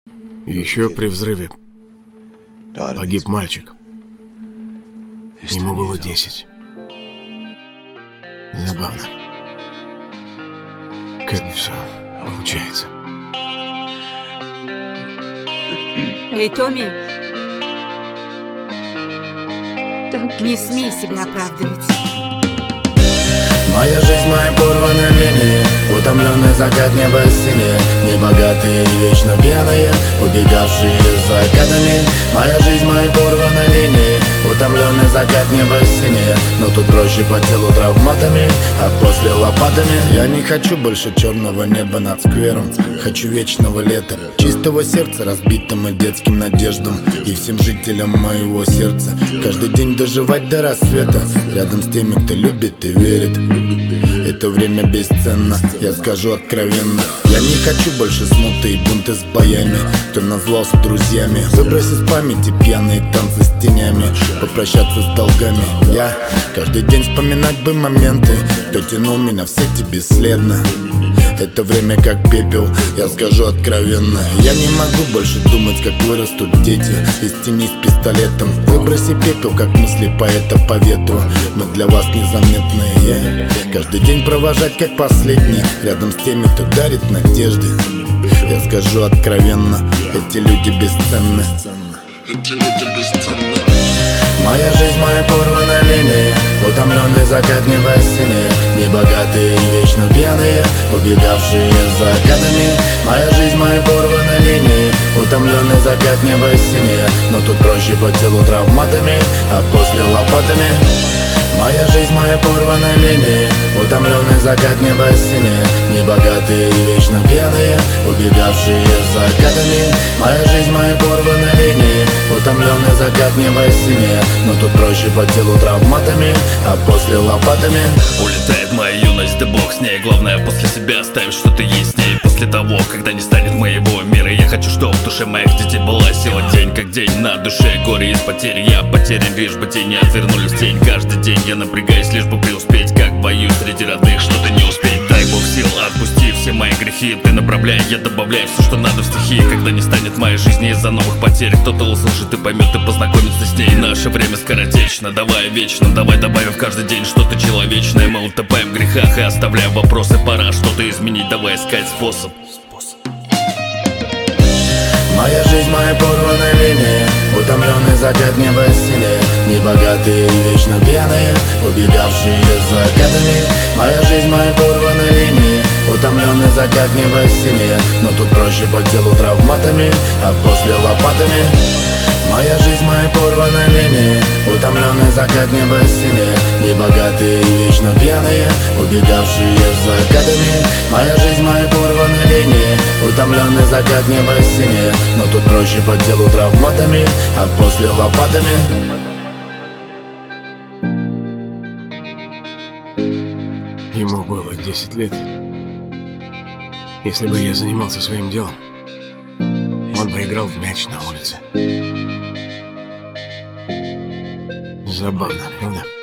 Еще при взрыве погиб мальчик. Ему было 10. Забавно, как все получается. Эй, Томми, не смей себя оправдывать. Моя жизнь, моя порванная линия, утомленный закат неба синее, небогатые и вечно пьяные, убегавшие за закатами. Моя жизнь, моя порванная линия, утомленный закат неба синее, но тут проще по телу травматами, а после лопатами. Я не хочу больше черного неба над сквером, хочу вечного лета, чистого сердца, разбитым детским надеждам и всем жителям моего сердца. Каждый день доживать до рассвета, рядом с теми, кто любит и верит. Это время бесценно, я скажу откровенно. Я не хочу больше смуты и бунты с боями, кто назло с друзьями, выбросить из памяти пьяные танцы с тенями, попрощаться с долгами. Я каждый день вспоминать бы моменты, кто тянул меня в сети бесследно. Это время как пепел, я скажу откровенно. Я не могу больше думать, как вырастут дети из тени с пистолетом. Выброси пепел, как мысли поэта по ветру, мы для вас незаметные. Каждый день провожать как последний, рядом с теми, кто дарит надежды. Я скажу откровенно, эти люди бесценны. Моя жизнь, моя порванная линия, утомленный закат неба синее, небогатые и вечно пьяные, убегавшие за закатами. Моя жизнь, моя порванная линия, утомленный закат неба синее, но тут проще по телу травматами, а после лопатами. Моя жизнь, моя порванная линия, утомленный закат неба синее, небогатые и вечно пьяные, убегавшие за закатами. Моя жизнь, моя порванная линия, утомленный закат неба синее, но тут проще по телу травматами, а после лопатами. Улетает моя юность, да бог с ней. Главное после себя оставить что-то есть с ней. После того, когда не станет моего мира, я хочу, чтобы в душе моих детей была сила. День как день, на душе горе из потери. Я потерян, лишь бы тени отвернулись в тень. Каждый день я напрягаюсь, лишь бы преуспеть. Как боюсь среди родных что-то не успеть. Дай бог сил, отпусти все мои грехи. Ты направляй, я добавляю все, что надо в стихи. Когда не станет моей жизни из-за новых потерь, кто-то услышит и поймет, и познакомится с ней. Наше время скоротечно, давай вечно, давай добавим в каждый день что-то человечное. Мы утопаем в грехах и оставляем вопросы. Пора что-то изменить, давай искать способ. Моя жизнь, моя порванная линия, утомленный закат неба синее, небогатые и вечно пьяные, убегавшие за закатами. Моя жизнь, моя порванная линия, утомленный закат неба синее, но тут проще по телу травматами, а после лопатами. Моя жизнь, моя порванная линия, утомленный закат неба синее, небогатые и вечно пьяные, убегавшие за закатами. Моя жизнь, моя порванная линия, утомленный закат неба синее, но тут проще по телу травматами, а после лопатами. Ему было 10 лет. Если бы я занимался своим делом, он бы играл в мяч на улице. Забавно, правда?